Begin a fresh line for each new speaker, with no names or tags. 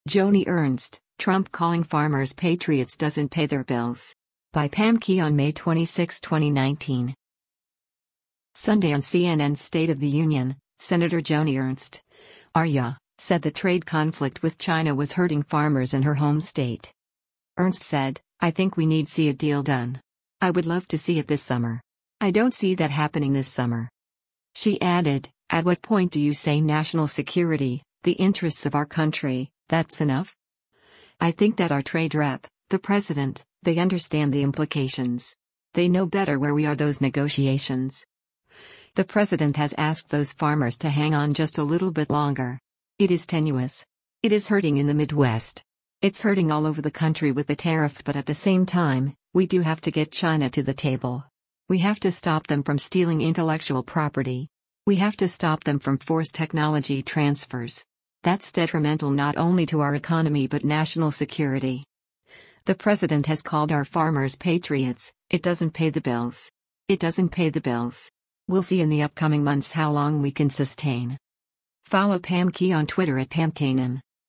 Joni Ernst, Trump calling farmers patriots doesn't pay their bills. By Pam Key on May 26, 2019. Sunday on CNN's State of the Union, Senator Joni Ernst, Arya, said the trade conflict with China was hurting farmers in her home state. Ernst said, "I think we need see a deal done. I would love to see it this summer. I don't see that happening this summer." She added, "At what point do you say national security, the interests of our country, that's enough? I think that our trade rep, the president, they understand the implications. They know better where we are those negotiations. The president has asked those farmers to hang on just a little bit longer. It is tenuous. It is hurting in the Midwest. It's hurting all over the country with the tariffs, but at the same time, we do have to get China to the table. We have to stop them from stealing intellectual property. We have to stop them from forced technology transfers. That's detrimental not only to our economy but national security. The president has called our farmers patriots. It doesn't pay the bills. It doesn't pay the bills. We'll see in the upcoming months how long we can sustain." Follow Pam Key on Twitter at PamKanan.